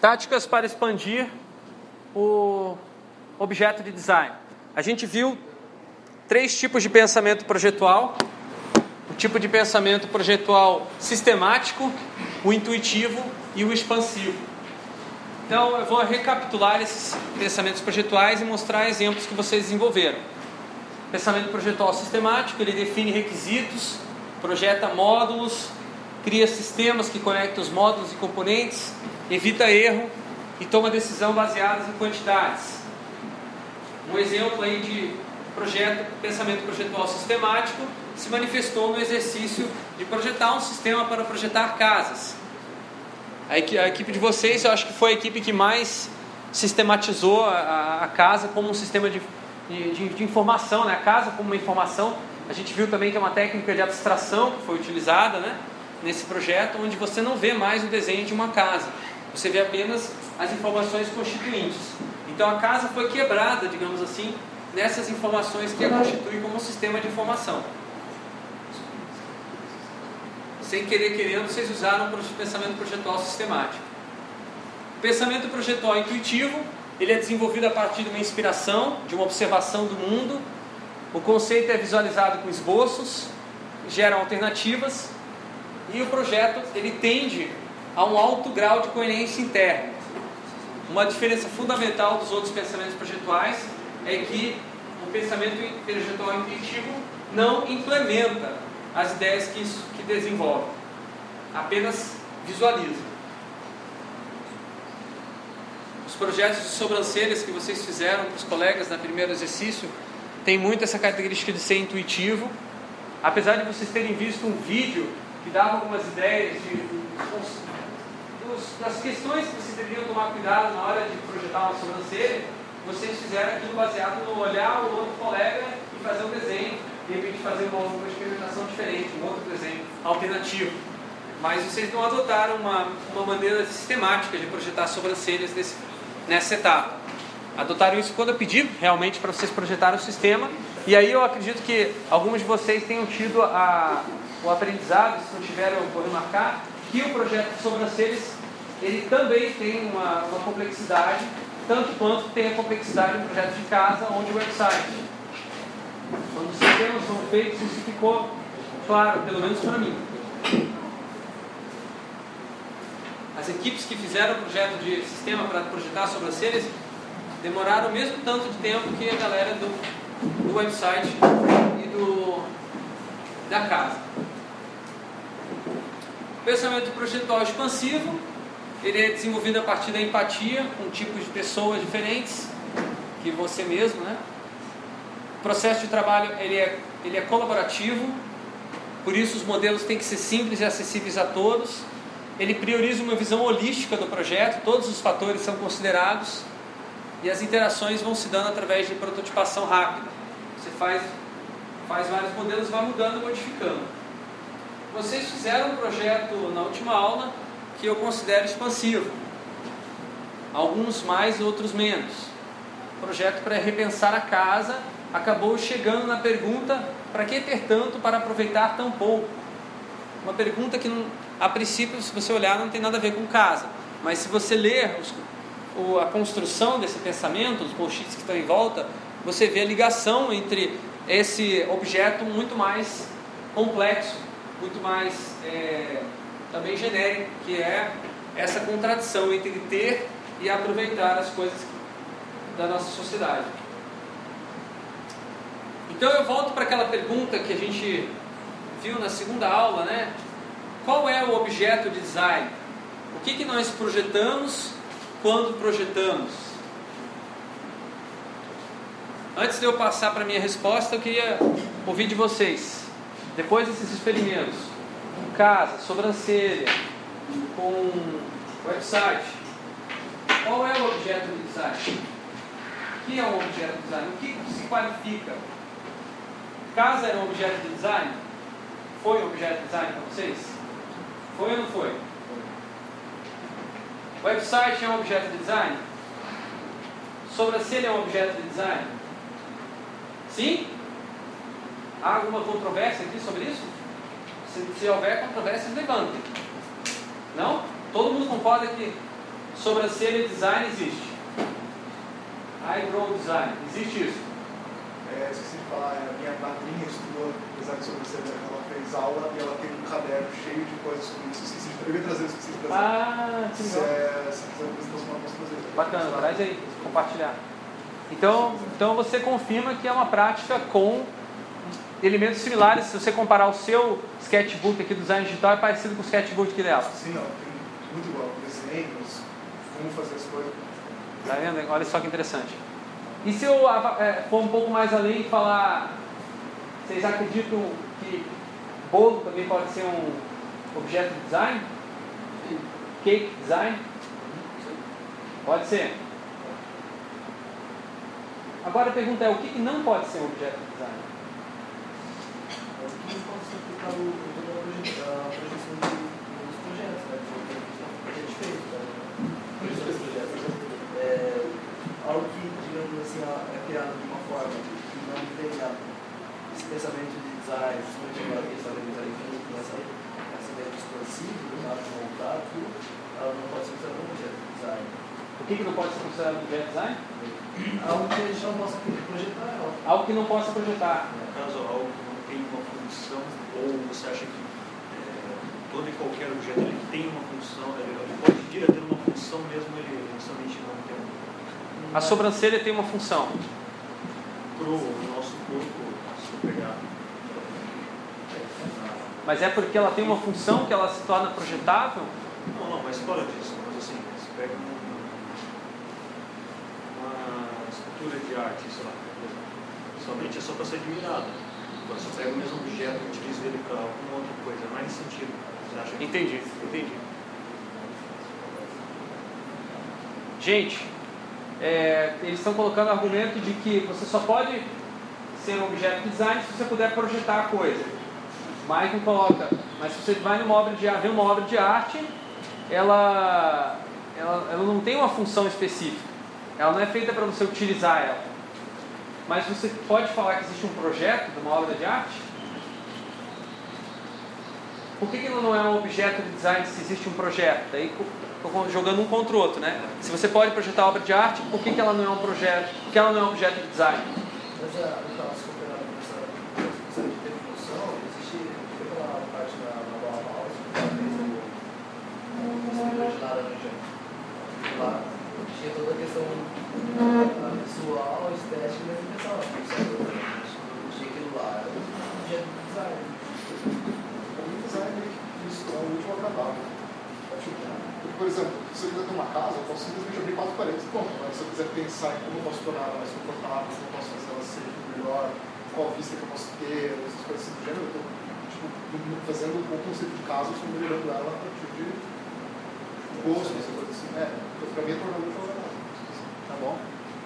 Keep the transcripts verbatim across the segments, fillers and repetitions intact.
Táticas para expandir o objeto de design. A gente viu três tipos de pensamento projetual. O tipo de pensamento projetual sistemático, o intuitivo e o expansivo. Então, eu vou recapitular esses pensamentos projetuais e mostrar exemplos que vocês desenvolveram. Pensamento projetual sistemático, ele define requisitos, projeta módulos, cria sistemas que conectam os módulos e componentes, evita erro e toma decisão baseadas em quantidades. Um exemplo aí de projeto, pensamento projetual sistemático se manifestou no exercício de projetar um sistema para projetar casas. A equipe, a equipe de vocês, eu acho que foi a equipe que mais sistematizou a, a casa como um sistema de, de, de informação, né? A casa como uma informação. A gente viu também que é uma técnica de abstração que foi utilizada, né, nesse projeto, onde você não vê mais o desenho de uma casa. Você vê apenas as informações constituintes. Então a casa foi quebrada, digamos assim, nessas informações que a constituem como um sistema de informação. Sem querer querendo, vocês usaram o pensamento projetual sistemático. O pensamento projetual intuitivo, ele é desenvolvido a partir de uma inspiração, de uma observação do mundo. O conceito é visualizado com esboços, geram alternativas, e o projeto ele tende a um alto grau de coerência interna. Uma diferença fundamental dos outros pensamentos projetuais é que o pensamento projetual intuitivo não implementa as ideias que, isso, que desenvolve, apenas visualiza. Os projetos de sobrancelhas que vocês fizeram para os colegas no primeiro exercício tem muito essa característica de ser intuitivo. Apesar de vocês terem visto um vídeo que dava algumas ideias de, de, dos, das questões que vocês deveriam tomar cuidado na hora de projetar uma sobrancelha, vocês fizeram aquilo baseado no olhar o outro colega e fazer um desenho, de repente fazer uma, uma experimentação diferente, um outro desenho alternativo. Mas vocês não adotaram uma, uma maneira sistemática de projetar sobrancelhas nesse, nessa etapa. Adotaram isso quando eu pedi realmente para vocês projetarem o sistema, e aí eu acredito que alguns de vocês tenham tido a, o aprendizado, se não tiveram, eu vou remarcar, que o projeto de sobrancelhas ele também tem uma, uma complexidade, tanto quanto tem a complexidade do projeto de casa ou de website. Quando os sistemas são feitos, isso ficou claro, pelo menos para mim. As equipes que fizeram o projeto de sistema para projetar sobrancelhas demoraram o mesmo tanto de tempo que a galera do, do website e do, da casa. O pensamento projetual expansivo, ele é desenvolvido a partir da empatia com tipos de pessoas diferentes que você mesmo, né? O processo de trabalho ele é, ele é colaborativo, por isso os modelos têm que ser simples e acessíveis a todos. Ele prioriza uma visão holística do projeto, todos os fatores são considerados e as interações vão se dando através de prototipação rápida. Você faz, faz vários modelos, vai mudando e modificando. Vocês fizeram um projeto na última aula que eu considero expansivo. Alguns mais, outros menos. O projeto para repensar a casa acabou chegando na pergunta: para que ter tanto para aproveitar tão pouco? Uma pergunta que, não, a princípio, se você olhar, não tem nada a ver com casa. Mas se você ler os, o, a construção desse pensamento, os post-its que estão em volta, você vê a ligação entre esse objeto muito mais complexo, muito mais é, também genérico, que é essa contradição entre ter e aproveitar as coisas da nossa sociedade. Então eu volto para aquela pergunta que a gente viu na segunda aula, né? Qual é o objeto de design? O que, que nós projetamos quando projetamos? Antes de eu passar para a minha resposta, eu queria ouvir de vocês. Depois desses experimentos, com casa, sobrancelha, com website, qual é o objeto de design? O que é um objeto de design? O que se qualifica? Casa era um objeto de design? Foi um objeto de design para vocês? Foi ou não foi? Website é um objeto de design? Sobrancelha é um objeto de design? Sim? Há alguma controvérsia aqui sobre isso? Se, se houver controvérsia, levantem. Não? Todo mundo concorda que sobrancelha design existe. Eyebrow design, existe isso. É, esqueci de falar, a minha madrinha estudou design de sobrancelha, ela fez aula e ela tem um caderno cheio de coisas sobre isso. Esqueci de eu ia trazer, esqueci de trazer. Ah, que legal. Se, se quiser apresentação, eu posso trazer. Bacana, traz aí, compartilhar. Então, então você confirma que é uma prática com elementos similares. Se você comparar o seu sketchbook aqui do design digital, é parecido com o sketchbook aqui dela. Sim, não, tem muito igual. Desenhos, como fazer as coisas. Tá vendo? Olha só que interessante. E se eu é, for um pouco mais além e falar, vocês acreditam que bolo também pode ser um objeto de design? Cake design? Pode ser. Agora a pergunta é, o que, que não pode ser um objeto de design? O que não pode ser aplicado a projeção dos projetos, né? Porque a gente fez, né? Projeção dos projetos. É, algo que, digamos assim, é criado de uma forma que não tenha esse pensamento de design, principalmente agora que a gente está vendo design infinito, essa, essa ideia distorcida, do lado voltado, tudo, ela não pode ser considerada um objeto de design. O que, que não pode ser considerado um objeto de design? Algo que a gente não possa projetar. Algo que não possa projetar. No caso, algo que não tem uma função, ou você acha que é, todo e qualquer objeto ele tem uma função, ele pode vir a ter uma função mesmo ele inicialmente não tem uma. A sobrancelha tem uma função. Para o nosso corpo, se eu pegar. Mas é porque ela tem uma função que ela se torna projetável? Não, não, mas fora disso. Mas assim, você pega um, uma escultura de arte, sei lá, somente é só para ser admirado. Agora você pega o mesmo objeto e utiliza ele para alguma outra coisa, não é nesse sentido. Você acha que... Entendi, entendi. Gente, é, eles estão colocando o argumento de que você só pode ser um objeto de design se você puder projetar a coisa. Mas não coloca. Mas se você vai numa obra de arte, vê uma obra de arte, ela, ela, ela não tem uma função específica. Ela não é feita para você utilizar ela. Mas você pode falar que existe um projeto de uma obra de arte? Por que que ela não é um objeto de design se existe um projeto? Daí estou jogando um contra o outro, né? Se você pode projetar obra de arte, por que que ela não é um projeto? Por que ela não é um objeto de design? Mas a, então, se comparar com essa de definição, existe aquela parte da Bauhaus que ela fez o escritor de laranja. Lá tinha toda a questão visual, estética, mas não pensava nisso. Tinha aquilo lá, era um objeto de design. O design isso é o último acabar. Por exemplo, se eu quiser ter uma casa, eu posso simplesmente abrir quatro paredes e pronto. Mas se eu quiser pensar em como eu posso tornar ela mais confortável, como eu posso fazer ela ser melhor, qual vista que eu posso ter, essas coisas assim do gênero, eu estou tipo, fazendo o conceito de casa, eu estou melhorando ela a partir de gosto, essa coisa assim. É, para mim é tornando muito agradável. Tá bom?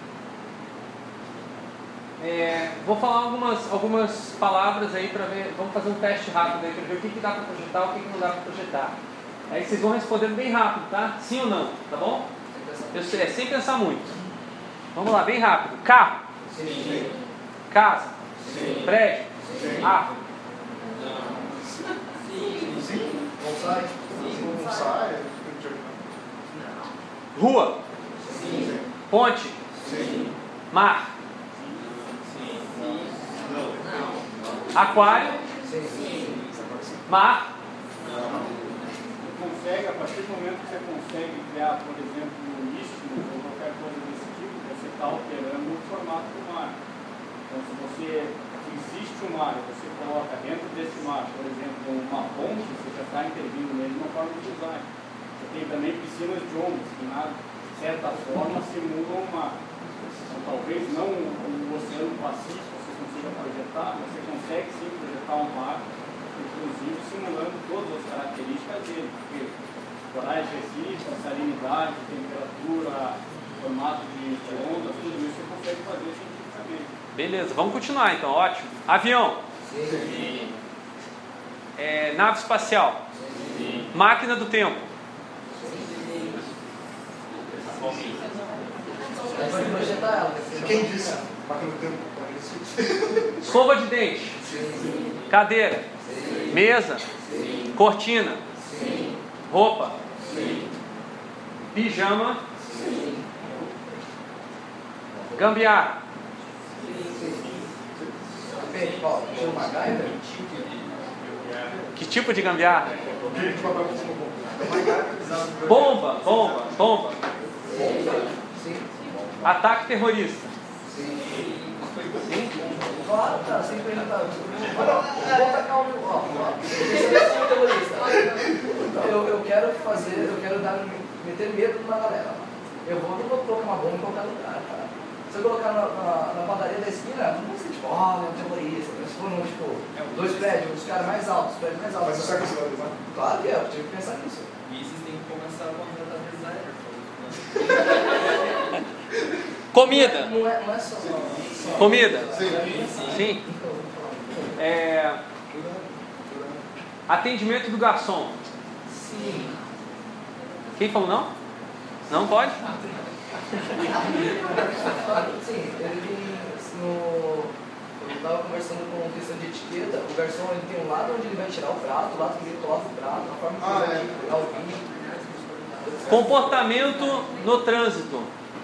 É, vou falar algumas, algumas palavras aí para ver. Vamos fazer um teste rápido aí para ver o que, que dá para projetar, o que, que não dá para projetar. Aí vocês vão respondendo bem rápido, tá? Sim ou não, tá bom? Eu sei, é sem pensar muito. Vamos lá, bem rápido. Carro. Sim. Casa. Sim. Prédio. Sim. Árvore. Sim. Sim. Bonsai? Sim. Bonsai. Rua. Sim. Ponte. Sim. Mar. Aquário. Sim. Mar. Consegue, a partir do momento que você consegue criar, por exemplo, um istmo ou qualquer coisa desse tipo, você está alterando o formato do mar. Então, se você existe um mar e você coloca dentro desse mar, por exemplo, uma ponte, você já está intervindo nele de uma forma de design. Você tem também piscinas de ondas, que de certa forma simulam o mar. Então, talvez não o Oceano Pacífico você consiga projetar, mas você consegue sim projetar um mar, inclusive simulando todas as características dele, porque corais de Recife, salinidade, temperatura, formato de, de ondas, tudo isso você consegue fazer cientificamente. Beleza, vamos continuar então, ótimo. Avião. Sim. É, nave espacial. Sim. Máquina do tempo. Pode projetar ela. Quem disse? Máquina do tempo pode existir. Escova de dente. Sim. Cadeira. Sim. Mesa. Sim. Cortina. Sim. Roupa. Sim. Pijama. Gambiarra. Depende, Paulo. Tinha uma gaita? Que tipo de gambiarra? Bomba, bomba, bomba. Sim. Ataque terrorista. Claro, cara, sem perguntar. Vou atacar o meu. Ó, ó. Esse é o terrorista. Eu, eu quero fazer, eu quero dar, meter medo numa galera. Eu vou, não vou colocar uma bomba em qualquer lugar, cara. Se eu colocar na, na, na padaria da esquina, não vai ser tipo, ó, oh, é um terrorista. Mas se for num, tipo, dois prédios, os caras mais altos, os prédios mais altos. Mas isso é considerado, né? Claro que é, eu tive que pensar nisso. E vocês têm que começar a contratar designer. Comida. Não é, não é só. só Comida. Sim. Sim. É, atendimento do garçom. Sim. Quem falou não? Não pode? Sim, ele no. Eu estava conversando com questão de etiqueta, o garçom ele tem um lado onde ele vai tirar o prato, o lado que ele coloca o prato, a forma que Ah, ele vai é. pegar o vinho. Comportamento no trânsito.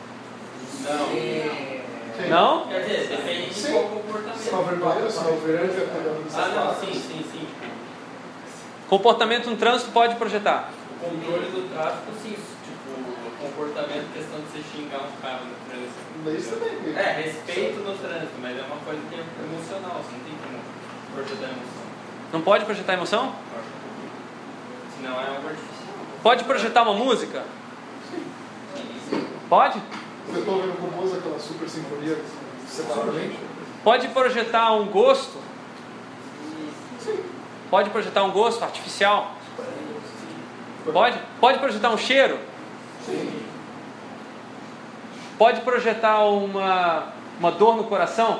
Sim. Não? Quer dizer, depende de Sim. qual comportamento. Sinal vermelho, sinal verde, pegando Ah, não, sim, sim, sim. Comportamento no trânsito pode projetar. O controle do tráfego, sim. Tipo, o comportamento, questão de você xingar um cara no trânsito. Isso também. É, respeito no trânsito, mas é uma coisa que é emocional, você não tem como projetar emoção. Não pode projetar emoção? Senão é algo artificial. Pode projetar uma música? Pode? Você está ouvindo robôs, aquela super sinfonia separadamente? Pode projetar um gosto? Pode projetar um gosto artificial? Pode? Pode projetar um cheiro? Pode projetar uma, uma dor no coração?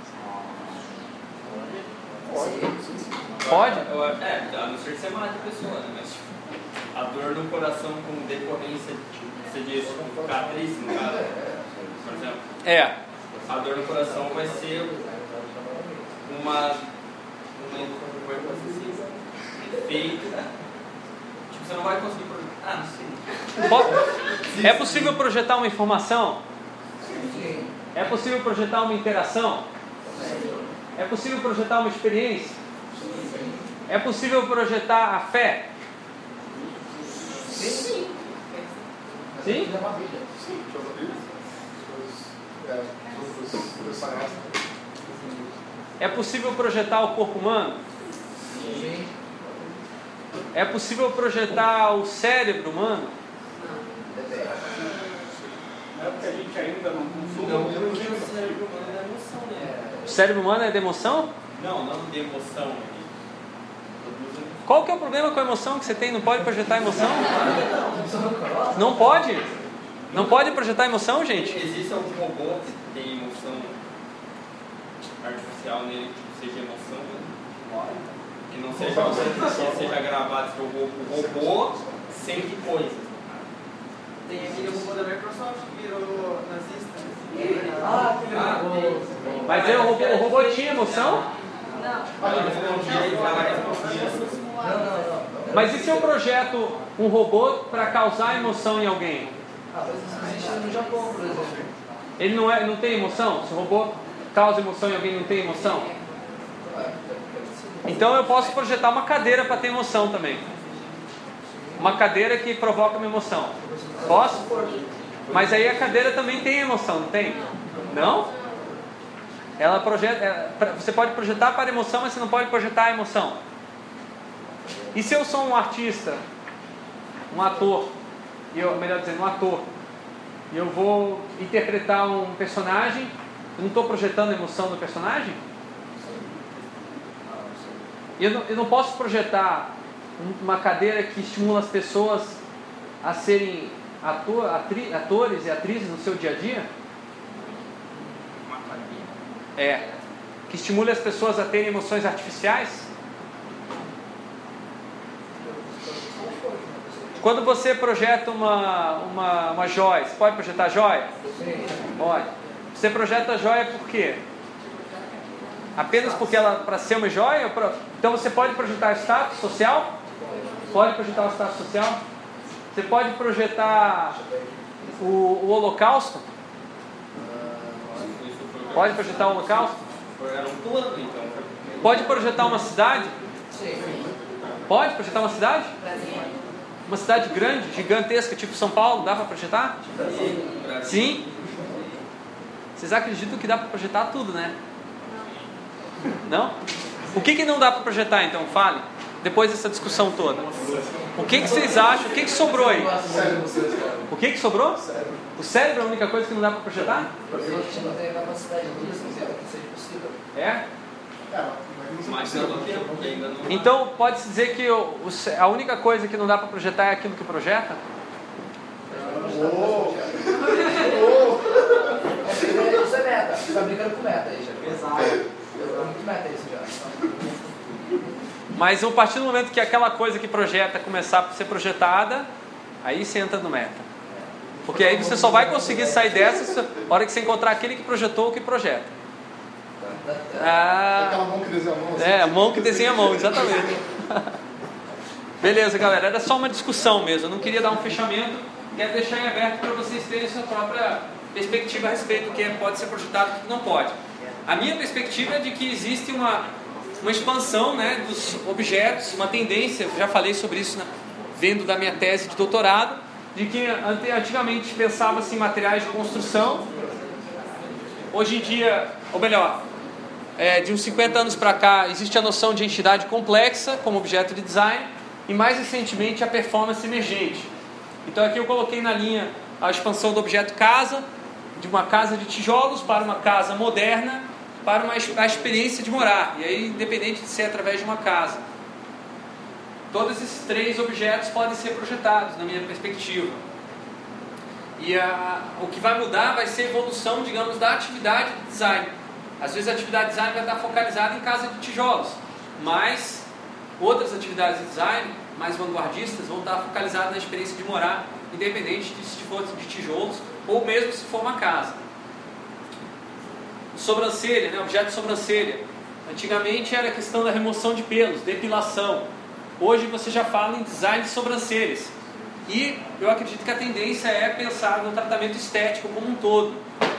Pode? Eu, é, a não ser que você mate a pessoa, né? Mas tipo, a dor no coração com decorrência, tipo, você diz, tipo, cicatriz, no caso, por exemplo. É. A dor no coração vai ser uma. uma como é que eu posso dizer? Efeito. Tipo, você não vai conseguir projetar. Ah, não sei. Po- É possível projetar uma informação? Sim. É possível projetar uma interação? É possível projetar uma experiência? É possível projetar a fé? Sim. Sim? É uma Bíblia. Sim, já ouviu? É, os saias. É possível projetar o corpo humano? Sim. É possível projetar o cérebro humano? Não é porque a gente ainda não consome. Não, porque o cérebro humano é emoção, né? O cérebro humano é de emoção? Não, não de emoção. Qual que é o problema com a emoção que você tem? Não pode projetar emoção? Não pode? Não pode projetar emoção, gente? Existe algum robô que tem emoção artificial nele, que seja emoção, né? Que não seja, que seja gravado, que o robô sente coisas. Tem aquele robô da Microsoft que virou nazista. Ah, que Ah, legal. Mas é, o, robô, o robô tinha emoção? Ela respondia e ela respondia. Não, não, não. Mas e se eu projeto um robô para causar emoção em alguém? Ah, mas isso existe no Japão, por exemplo. Ele não, é, não tem emoção? Se o robô causa emoção em alguém, não tem emoção? Então eu posso projetar uma cadeira para ter emoção também. Uma cadeira que provoca uma emoção. Posso? Mas aí a cadeira também tem emoção, não tem? Não? Ela projeta, é, você pode projetar para emoção, mas você não pode projetar a emoção. E se eu sou um artista, um ator, e eu, melhor dizendo, um ator, e eu vou interpretar um personagem, eu não estou projetando emoção no personagem? E eu não, eu não posso projetar uma cadeira que estimula as pessoas a serem ator, atri, atores e atrizes no seu dia a dia? É. Que estimule as pessoas a terem emoções artificiais? Quando você projeta uma, uma, uma joia, você pode projetar joia? Pode. Você projeta a joia por quê? Apenas porque ela, para ser uma joia? Pra... Então você pode projetar status social? Pode projetar o status social? Você pode projetar o, o Holocausto? Pode projetar o Holocausto? Era um plano, então. Pode projetar uma cidade? Pode projetar uma cidade? Uma cidade grande, gigantesca, tipo São Paulo, dá para projetar? Sim. Vocês acreditam que dá para projetar tudo, né? Não? O que, que não dá para projetar, então? Fale. Depois dessa discussão toda. O que, que vocês acham? O que, que sobrou aí? O que, que sobrou? O cérebro é a única coisa que não dá para projetar? É? Mas eu não tenho, porque ainda não... Então, pode-se dizer que o, o, a única coisa que não dá para projetar é aquilo que projeta? Oh. Isso é meta. Você está brincando com meta aí já. Exato. É muito meta isso já. Mas a partir do momento que aquela coisa que projeta começar a ser projetada, aí você entra no meta. Porque aí você só vai conseguir sair dessa na hora que você encontrar aquele que projetou o que projeta. Ah, aquela mão que desenha a mão. Assim, é, a mão que desenha a mão, exatamente. Beleza, galera, era só uma discussão mesmo. Eu não queria dar um fechamento, quero deixar em aberto para vocês terem sua própria perspectiva a respeito do que pode ser projetado e o que não pode. A minha perspectiva é de que existe uma, uma expansão, né, dos objetos, uma tendência, já falei sobre isso, né, vendo da minha tese de doutorado, de que antigamente pensava-se em materiais de construção, hoje em dia, ou melhor, é, de uns cinquenta anos para cá, existe a noção de entidade complexa como objeto de design e mais recentemente a performance emergente. Então aqui eu coloquei na linha a expansão do objeto casa, de uma casa de tijolos para uma casa moderna, para uma, a experiência de morar, e aí independente de ser através de uma casa. Todos esses três objetos podem ser projetados, na minha perspectiva. E a, o que vai mudar vai ser a evolução, digamos, da atividade de design. Às vezes a atividade de design vai estar focalizada em casa de tijolos, mas outras atividades de design, mais vanguardistas, vão estar focalizadas na experiência de morar, independente de se for de tijolos ou mesmo se for uma casa. Sobrancelha, né? Objeto de sobrancelha. Antigamente era a questão da remoção de pelos, depilação. Hoje você já fala em design de sobrancelhas. E eu acredito que a tendência é pensar no tratamento estético como um todo.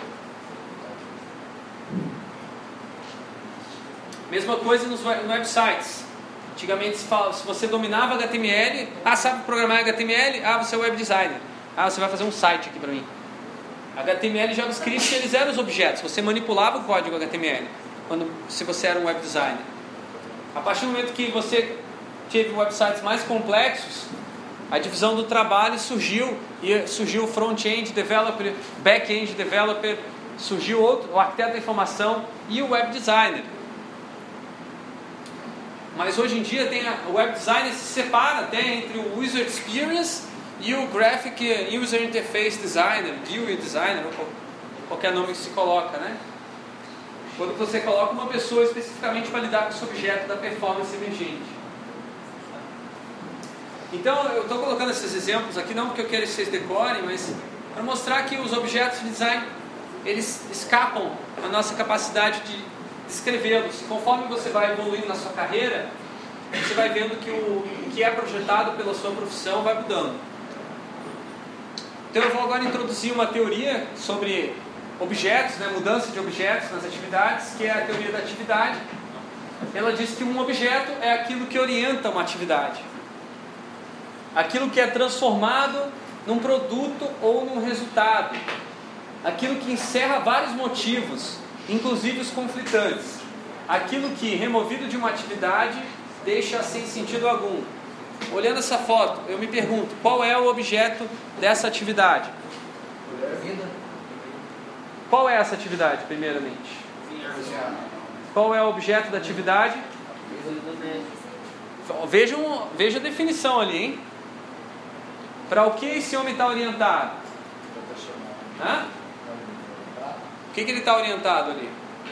Mesma coisa nos websites. Antigamente se, fala, se você dominava H T M L, ah, sabe programar H T M L? Ah, você é web designer. Ah, você vai fazer um site aqui para mim. H T M L e JavaScript, eles eram os objetos. Você manipulava o código H T M L quando, se você era um web designer. A partir do momento que você teve websites mais complexos, a divisão do trabalho surgiu, e surgiu o front-end developer, back-end developer, surgiu outro, o arquiteto da informação e o web designer. Mas hoje em dia tem a, o web designer se separa até entre o user experience e o graphic user interface designer, U I designer, ou qualquer nome que se coloca, né? Quando você coloca uma pessoa especificamente para lidar com esse objeto da performance emergente. Então eu estou colocando esses exemplos aqui não porque eu quero que vocês decorem, mas para mostrar que os objetos de design, eles escapam da nossa capacidade de descrevê-los. Conforme você vai evoluindo na sua carreira, você vai vendo que o, o que é projetado pela sua profissão vai mudando. Então eu vou agora introduzir uma teoria sobre objetos, né, mudança de objetos nas atividades, que é a teoria da atividade. Ela diz que um objeto é aquilo que orienta uma atividade. Aquilo que é transformado num produto ou num resultado. Aquilo que encerra vários motivos, inclusive os conflitantes. Aquilo que, removido de uma atividade, deixa sem sentido algum. Olhando essa foto, eu me pergunto, qual é o objeto dessa atividade? Qual é essa atividade, primeiramente? Qual é o objeto da atividade? Vejam, veja a definição ali, hein? Para o que esse homem está orientado? Hã? O que, que ele está orientado ali?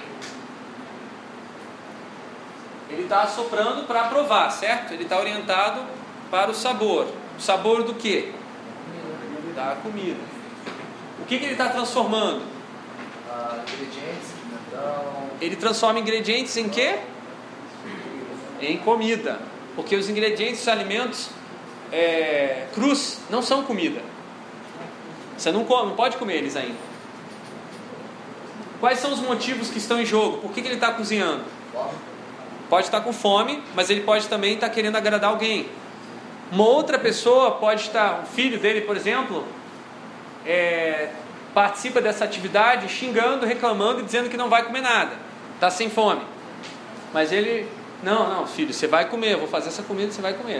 Ele está assoprando para provar, certo? Ele está orientado para o sabor. O sabor do quê? Da comida. O que, que ele está transformando? Uh, ingredientes, então... Ele transforma ingredientes em quê? Em comida. Porque os ingredientes, os alimentos, é, crus não são comida. Você não, come, não pode comer eles ainda. Quais são os motivos que estão em jogo? Por que, que ele está cozinhando? Pode estar com fome, mas ele pode também estar querendo agradar alguém. Uma outra pessoa pode estar, o filho dele, por exemplo, é, participa dessa atividade xingando, reclamando e dizendo que não vai comer nada. Está sem fome. Mas ele, não, não, filho, você vai comer, eu vou fazer essa comida, você vai comer.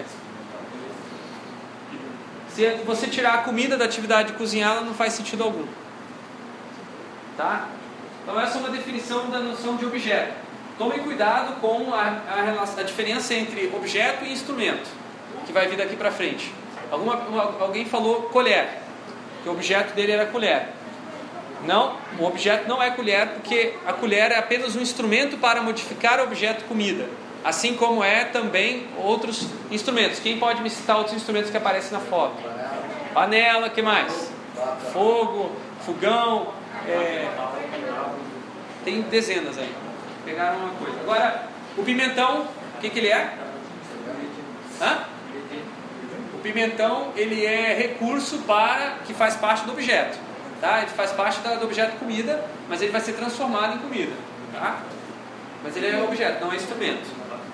Se você tirar a comida da atividade de cozinhar, ela não faz sentido algum. Tá? Então essa é uma definição da noção de objeto. Tomem cuidado com a, a, relação, a diferença entre objeto e instrumento, que vai vir daqui para frente. Alguma, uma, alguém falou colher, que o objeto dele era colher. Não, o objeto não é colher, porque a colher é apenas um instrumento para modificar o objeto comida, assim como é também outros instrumentos. Quem pode me citar outros instrumentos que aparecem na foto? Panela, que mais? Fogo, fogão, é... tem dezenas aí. Pegaram uma coisa. Agora, o pimentão, o que, que ele é? Hã? O pimentão, ele é recurso para que faz parte do objeto. Tá? Ele faz parte do objeto comida, mas ele vai ser transformado em comida. Tá? Mas ele é objeto, não é instrumento.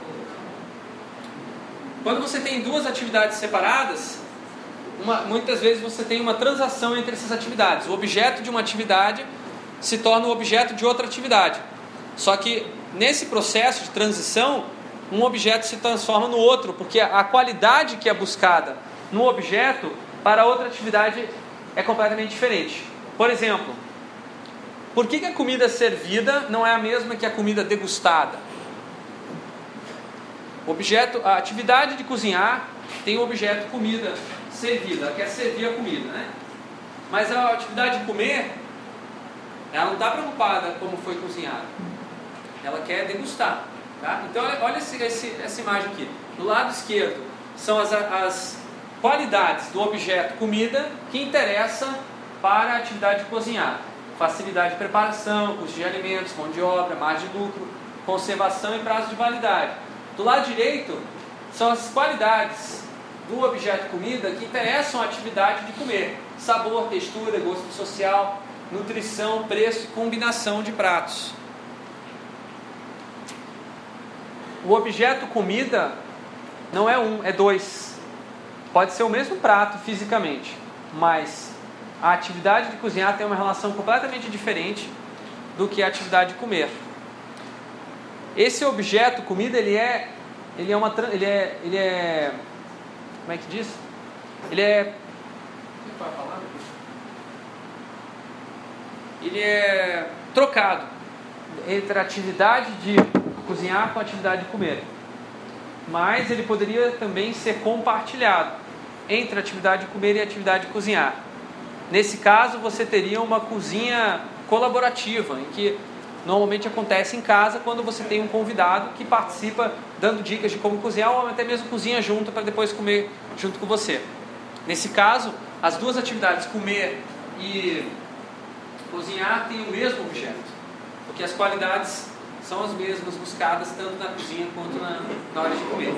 Quando você tem duas atividades separadas, uma, muitas vezes você tem uma transação entre essas atividades. O objeto de uma atividade se torna o objeto de outra atividade. Só que nesse processo de transição, um objeto se transforma no outro, porque a qualidade que é buscada no objeto para outra atividade é completamente diferente. Por exemplo, por que, que a comida servida não é a mesma que a comida degustada? O objeto, a atividade de cozinhar tem o objeto comida servida, ela quer servir a comida, né? Mas a atividade de comer, ela não está preocupada como foi cozinhado, ela quer degustar, tá? Então olha esse, esse, essa imagem aqui. Do lado esquerdo são as, as qualidades do objeto comida que interessa para a atividade de cozinhar: facilidade de preparação, custo de alimentos, mão de obra, margem de lucro, conservação e prazo de validade. Do lado direito são as qualidades do objeto comida que interessam a atividade de comer: sabor, textura, gosto social, nutrição, preço e combinação de pratos. O objeto comida não é um, é dois. Pode ser o mesmo prato fisicamente, mas a atividade de cozinhar tem uma relação completamente diferente do que a atividade de comer. Esse objeto comida, ele é, ele é uma, ele é, ele é, como é que diz? Ele é, qual é a palavra? Ele é trocado entre a atividade de cozinhar com a atividade de comer. Mas ele poderia também ser compartilhado entre a atividade de comer e a atividade de cozinhar. Nesse caso, você teria uma cozinha colaborativa, em que normalmente acontece em casa, quando você tem um convidado que participa dando dicas de como cozinhar, ou até mesmo cozinha junto para depois comer junto com você. Nesse caso, as duas atividades, comer e cozinhar, têm o mesmo objeto, porque as qualidades são as mesmas buscadas tanto na cozinha quanto na, na hora de comer.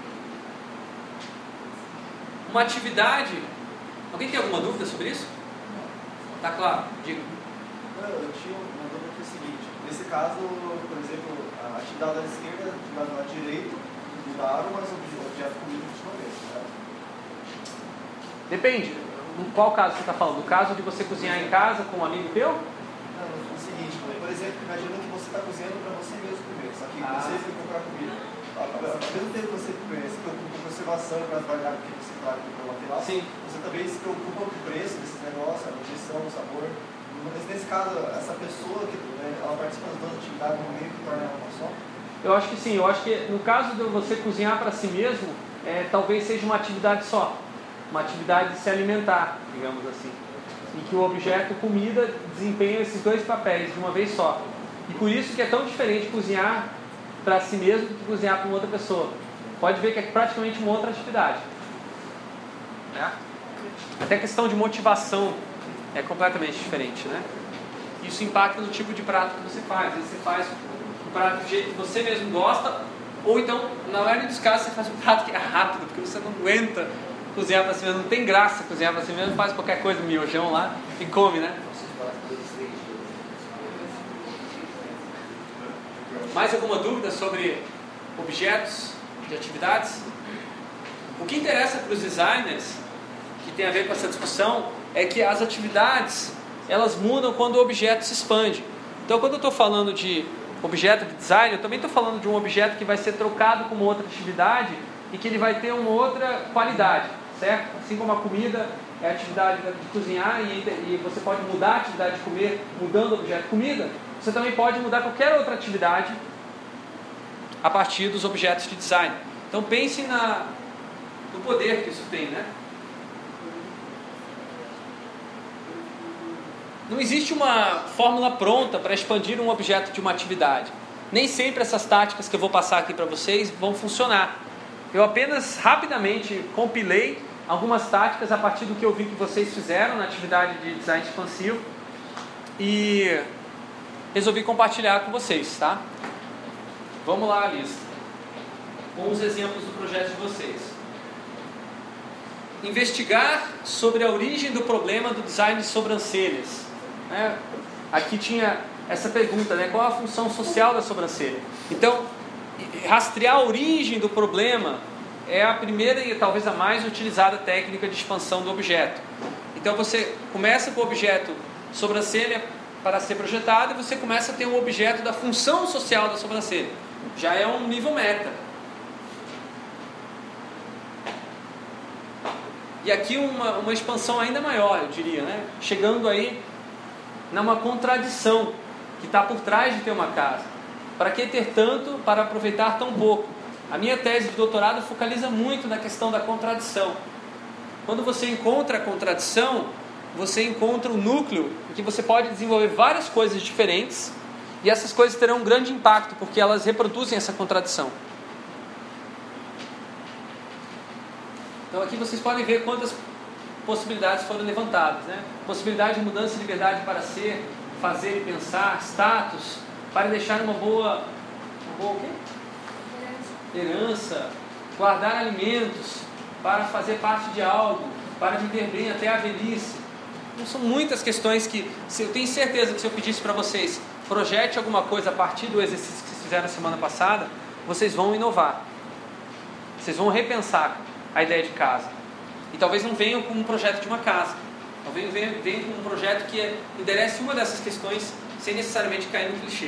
Uma atividade... Alguém tem alguma dúvida sobre isso? Tá claro? Diga. Eu tinha uma dúvida que é o seguinte: nesse caso, por exemplo, a atividade da esquerda e a atividade da direita mudaram, mas o objeto comido continua mesmo, né? Depende. Em qual caso você está falando? No caso de você cozinhar em casa com um amigo teu? Não, é o seguinte, por exemplo, imagina que você está cozinhando para você mesmo comer, só que ah. você tem que comprar comida. Ao mesmo tempo que você se preocupa com conservação, para as variáveis que você está com material, sim, você também se preocupa com o preço desses negócios, a nutrição, o sabor. Mas nesse caso, essa pessoa que né, ela participa das duas atividades no meio que torna ela uma só? Eu acho que sim. Eu acho que no caso de você cozinhar para si mesmo, é, talvez seja uma atividade só. Uma atividade de se alimentar, digamos assim. Em que o objeto comida desempenha esses dois papéis de uma vez só. E por isso que é tão diferente cozinhar para si mesmo do que cozinhar para uma outra pessoa. Pode ver que é praticamente uma outra atividade. Né? Até a questão de motivação é completamente diferente, né? Isso impacta no tipo de prato que você faz. Às vezes você faz um prato do jeito que você mesmo gosta, ou então, na maioria dos casos, você faz um prato que é rápido, porque você não aguenta cozinhar para si mesmo. Não tem graça cozinhar para si mesmo, faz qualquer coisa, miojão lá e come, né? Mais alguma dúvida sobre objetos de atividades? O que interessa para os designers, que tem a ver com essa discussão, é que as atividades, elas mudam quando o objeto se expande. Então, quando eu estou falando de objeto de design, eu também estou falando de um objeto que vai ser trocado com uma outra atividade e que ele vai ter uma outra qualidade, certo? Assim como a comida é a atividade de cozinhar e, e você pode mudar a atividade de comer mudando o objeto de comida, você também pode mudar qualquer outra atividade a partir dos objetos de design. Então pense na, no poder que isso tem, né? Não existe uma fórmula pronta para expandir um objeto de uma atividade. Nem sempre essas táticas que eu vou passar aqui para vocês vão funcionar. Eu apenas rapidamente compilei algumas táticas a partir do que eu vi que vocês fizeram na atividade de design expansivo e resolvi compartilhar com vocês, tá? Vamos lá, a lista. Com os exemplos do projeto de vocês. Investigar sobre a origem do problema do design de sobrancelhas. Né? Aqui tinha essa pergunta, né? Qual a função social da sobrancelha? Então, rastrear a origem do problema é a primeira e talvez a mais utilizada técnica de expansão do objeto. Então você começa com o objeto sobrancelha para ser projetado e você começa a ter um objeto da função social da sobrancelha. Já é um nível meta. E aqui uma, uma expansão ainda maior, eu diria, né? Chegando aí numa contradição que está por trás de ter uma casa. Para que ter tanto para aproveitar tão pouco? A minha tese de doutorado focaliza muito na questão da contradição. Quando você encontra a contradição, você encontra o núcleo em que você pode desenvolver várias coisas diferentes e essas coisas terão um grande impacto porque elas reproduzem essa contradição. Então aqui vocês podem ver quantas possibilidades foram levantadas, né? Possibilidade de mudança de liberdade para ser, fazer e pensar, status, para deixar uma boa, uma boa o quê? Herança, guardar alimentos, para fazer parte de algo, para viver bem até a velhice. Então, são muitas questões que, se eu tenho certeza que se eu pedisse para vocês, projete alguma coisa a partir do exercício que vocês fizeram na semana passada, vocês vão inovar. Vocês vão repensar a ideia de casa. E talvez não venham com um projeto de uma casa. Talvez venham, venham com um projeto que enderece uma dessas questões sem necessariamente cair no clichê.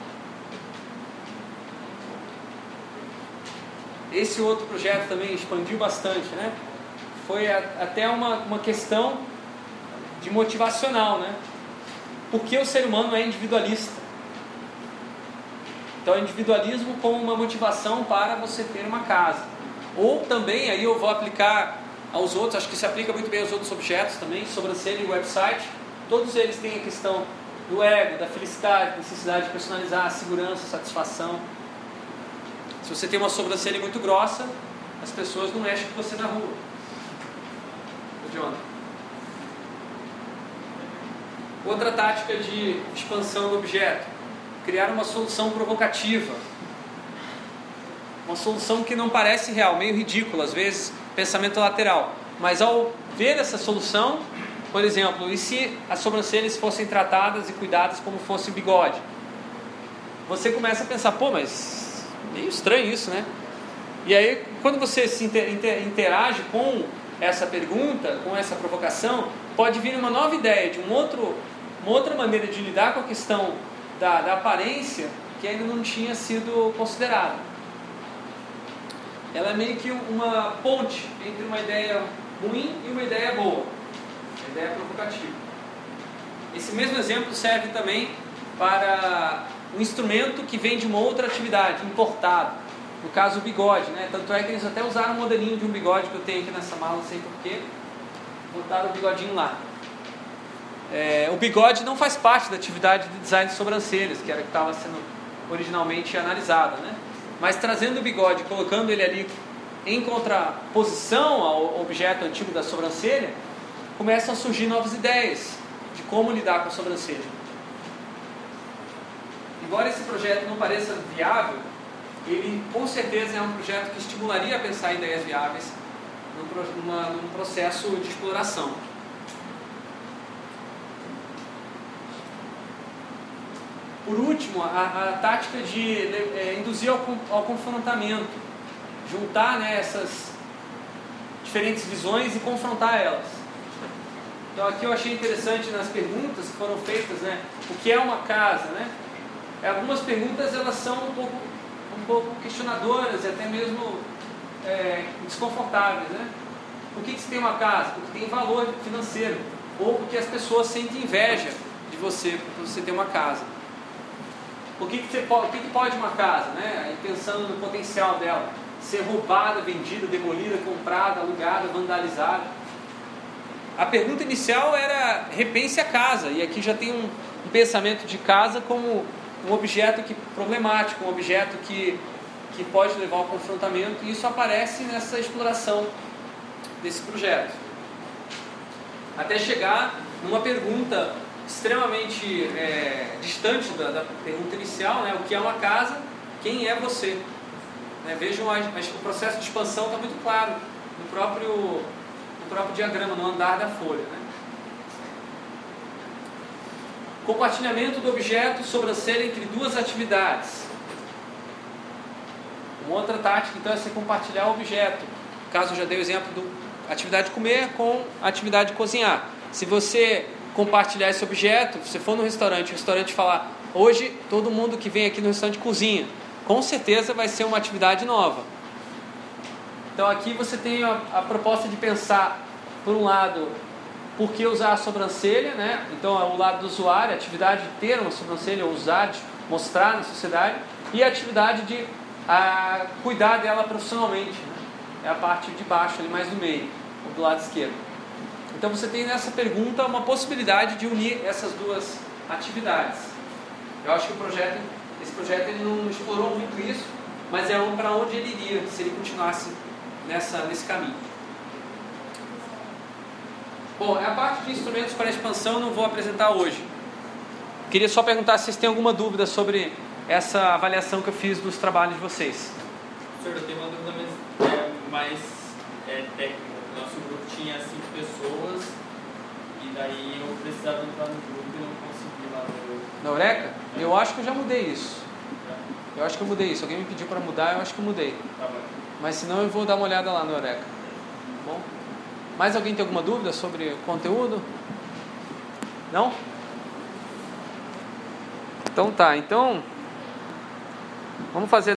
Esse outro projeto também expandiu bastante, né? Foi a, até uma, uma questão de motivacional, né? Porque o ser humano é individualista. Então, individualismo como uma motivação para você ter uma casa. Ou também, aí eu vou aplicar aos outros, acho que se aplica muito bem aos outros objetos também, sobrancelha e website. Todos eles têm a questão do ego, da felicidade, necessidade de personalizar, segurança, satisfação. Se você tem uma sobrancelha muito grossa, as pessoas não mexem com você na rua. O John. Outra tática de expansão do objeto: criar uma solução provocativa. Uma solução que não parece real, meio ridícula, às vezes, pensamento lateral. Mas ao ver essa solução, por exemplo, e se as sobrancelhas fossem tratadas e cuidadas como fosse o bigode? Você começa a pensar, pô, mas meio estranho isso, né? E aí, quando você se interage com essa pergunta, com essa provocação, pode vir uma nova ideia de um outro, uma outra maneira de lidar com a questão da, da aparência que ainda não tinha sido considerada. Ela é meio que uma ponte entre uma ideia ruim e uma ideia boa, uma ideia provocativa. Esse mesmo exemplo serve também para um instrumento que vem de uma outra atividade, importado. No caso, o bigode, né? Tanto é que eles até usaram um modelinho de um bigode que eu tenho aqui nessa mala, não sei porquê. Botaram o bigodinho lá. É, o bigode não faz parte da atividade de design de sobrancelhas, que era que estava sendo originalmente analisada, né? Mas trazendo o bigode, colocando ele ali em contraposição ao objeto antigo da sobrancelha, começam a surgir novas ideias de como lidar com a sobrancelha. Embora esse projeto não pareça viável, ele com certeza é um projeto que estimularia a pensar em ideias viáveis num, numa, num processo de exploração. Por último, a, a tática de é, induzir ao, ao confrontamento, juntar, né, essas diferentes visões e confrontar elas. Então aqui eu achei interessante nas perguntas que foram feitas, né, o que é uma casa, né? Algumas perguntas elas são um pouco, um pouco questionadoras e até mesmo é, desconfortáveis, né? Por que, que você tem uma casa? Porque tem valor financeiro, ou porque as pessoas sentem inveja de você porque você tem uma casa. O que, que, você pode, o que, que pode uma casa, né? Aí pensando no potencial dela, ser roubada, vendida, demolida, comprada, alugada, vandalizada. A pergunta inicial era repense a casa, e aqui já tem um, um pensamento de casa como um objeto que, problemático, um objeto que, que pode levar ao confrontamento, e isso aparece nessa exploração desse projeto. Até chegar numa pergunta extremamente é, distante da, da pergunta inicial, né? O que é uma casa? Quem é você? Né? Vejam, a, a, o processo de expansão está muito claro no próprio, no próprio diagrama, no andar da folha, né? Compartilhamento do objeto sobrancelha entre duas atividades. Uma outra tática, então, é você compartilhar o objeto. No caso, eu já dei o exemplo do atividade de comer com a atividade de cozinhar. Se você compartilhar esse objeto, se você for no restaurante, o restaurante falar, hoje todo mundo que vem aqui no restaurante cozinha, com certeza vai ser uma atividade nova. Então aqui você tem a, a proposta de pensar, por um lado, por que usar a sobrancelha, né? Então é o lado do usuário, a atividade de ter uma sobrancelha, ou usar, de mostrar na sociedade, e a atividade de a, cuidar dela profissionalmente, né? É a parte de baixo, ali mais do meio, ou do lado esquerdo. Então você tem nessa pergunta uma possibilidade de unir essas duas atividades. Eu acho que o projeto, esse projeto ele não explorou muito isso, mas é um para onde ele iria se ele continuasse nessa, nesse caminho. Bom, a parte de instrumentos para expansão eu não vou apresentar hoje. Queria só perguntar se vocês têm alguma dúvida sobre essa avaliação que eu fiz dos trabalhos de vocês. Senhor, eu tenho uma dúvida mais, é, mais é, técnica. Nosso grupo tinha cinco pessoas e daí eu precisava entrar no grupo e não consegui lá no... Na Eureka? É. Eu acho que eu já mudei isso. É. Eu acho que eu mudei isso. Alguém me pediu para mudar, eu acho que eu mudei. Tá bom. Mas se não, eu vou dar uma olhada lá no Eureka. Tá bom? Mais alguém tem alguma dúvida sobre o conteúdo? Não? Então tá, então vamos fazer